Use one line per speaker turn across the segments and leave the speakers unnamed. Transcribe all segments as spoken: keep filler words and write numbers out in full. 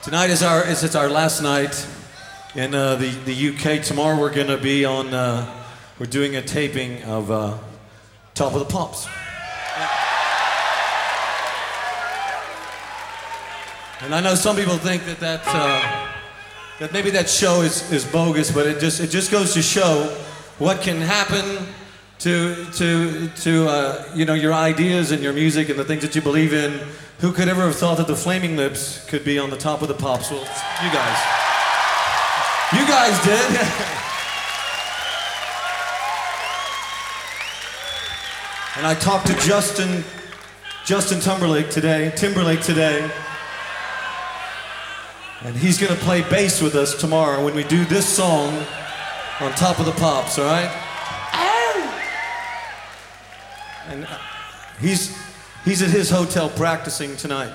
Tonight is our is it's our last night in uh, the the U K. Tomorrow we're gonna be on. Uh, we're doing a taping of uh, Top of the Pops. And I know some people think that that uh, that maybe that show is, is bogus, but it just it just goes to show what can happen to to to uh, you know, your ideas and your music and the things that you believe in. Who could ever have thought that the Flaming Lips could be on the Top of the Pops? Well, you guys. You guys did. And I talked to Justin Justin Timberlake today, Timberlake today. And he's gonna play bass with us tomorrow when we do this song on Top of the Pops, all right? And he's he's at his hotel practicing tonight.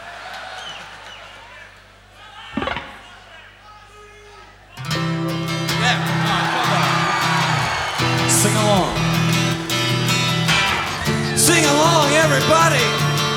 Yeah. Sing along. Sing along, everybody.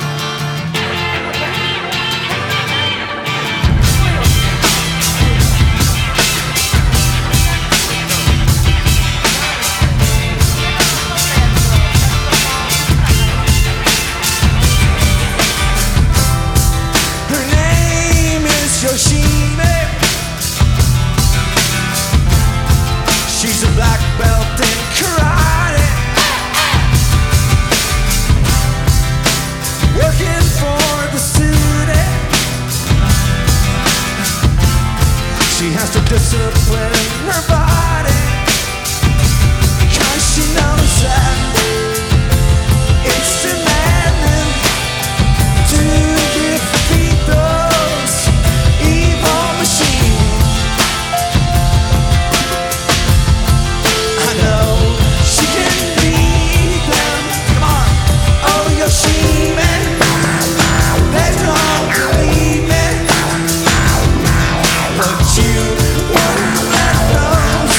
She's a black belt in karate, working for the student. She has to discipline her body, 'cause she knows that it's demanding to defeat those evil machines. She won't let those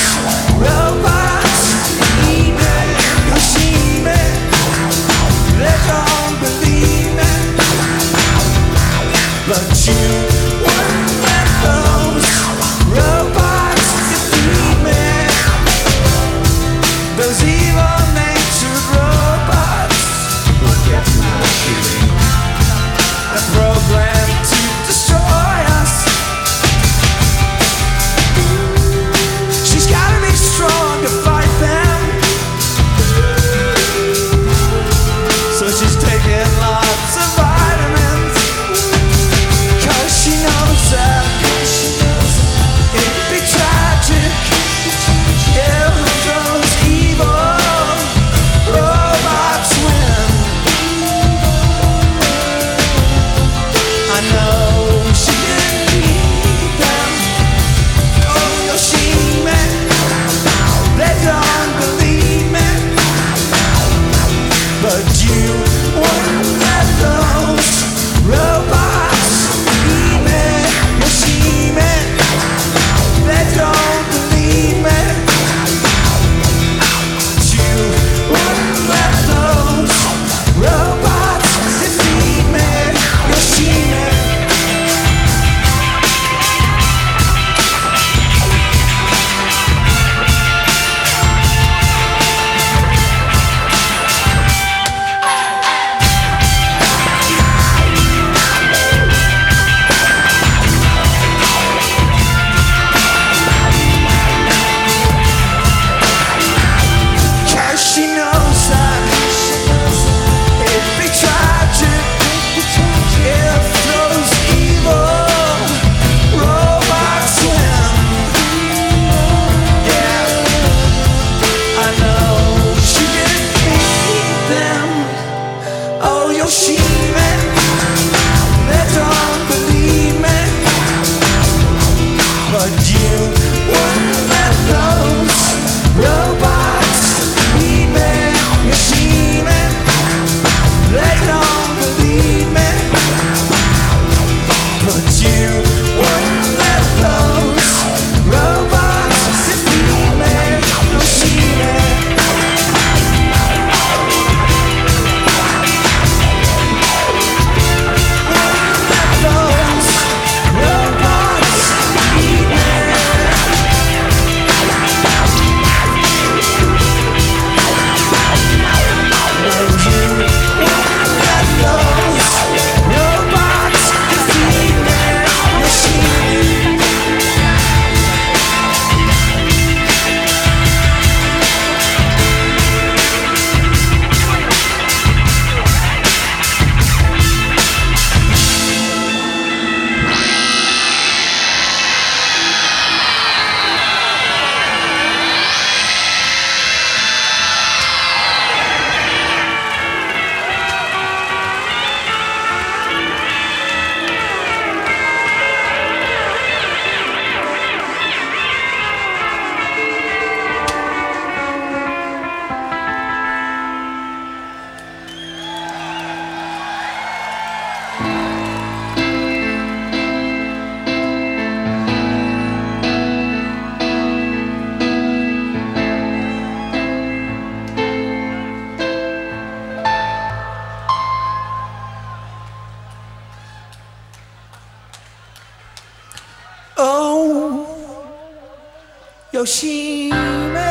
Yoshime,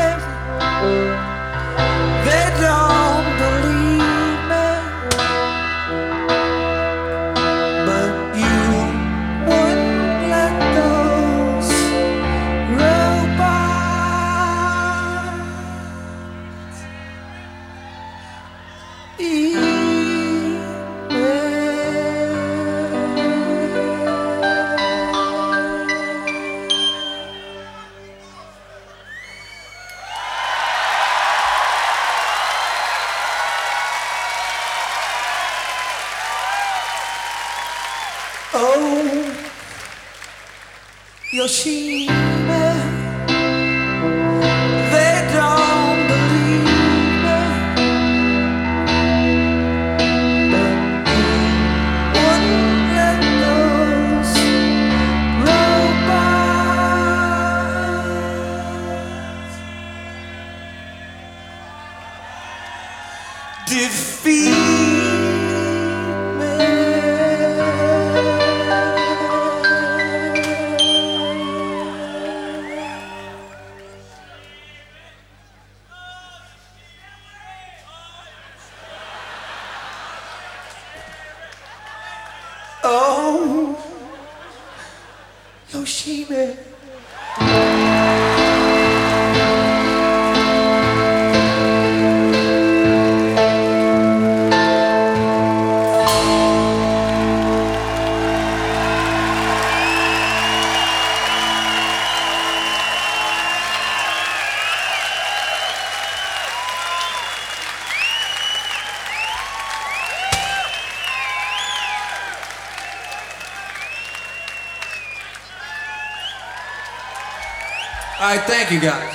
they don't believe me, but you wouldn't let those robots eat me. Oh, Yoshime, they don't believe me, but you wouldn't let those robots defeat me. Oh, Yoshime.
All right, thank you guys.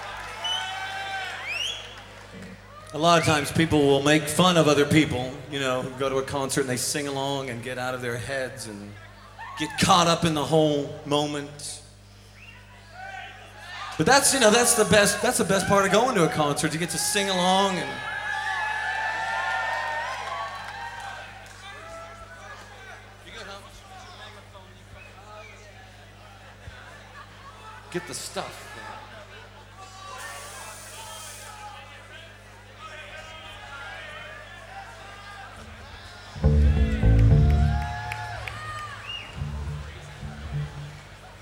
A lot of times people will make fun of other people, you know, who go to a concert and they sing along and get out of their heads and get caught up in the whole moment. But that's, you know, that's the best, that's the best part of going to a concert. You get to sing along and get the stuff.